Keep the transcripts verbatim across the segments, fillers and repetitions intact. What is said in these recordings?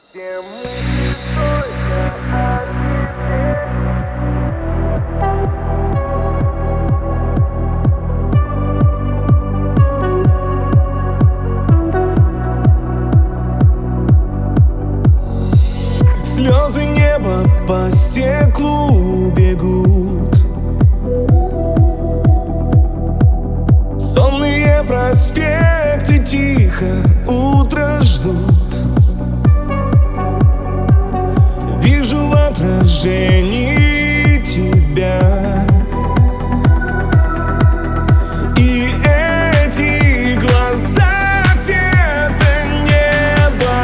Все мысли только о тебе. Слезы неба по стеклу бегут, сонные проспекты тихо утро ждут. Вижу в отражении тебя, и эти глаза цвета неба.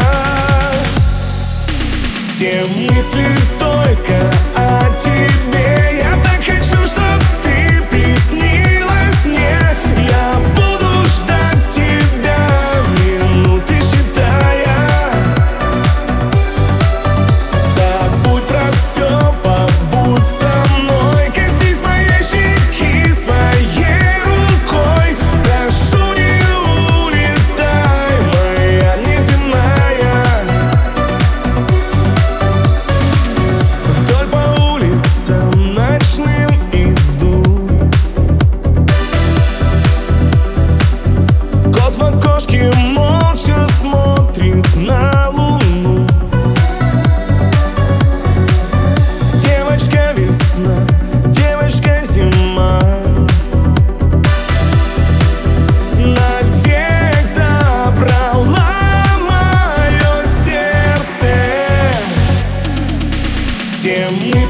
Все мысли только о тебе. Я так хочу, чтоб ты приснилась мне. Я буду ждать тебя, минуты считая. Забудь про все, побудь со мной. Коснись моей щеки своей рукой. Прошу, не улетай, моя неземная. Вдоль по улицам ночным иду. Кот в окошке молча смотрит на луну. Девочка весна, девочка зима, навек забрала мое сердце. Все мы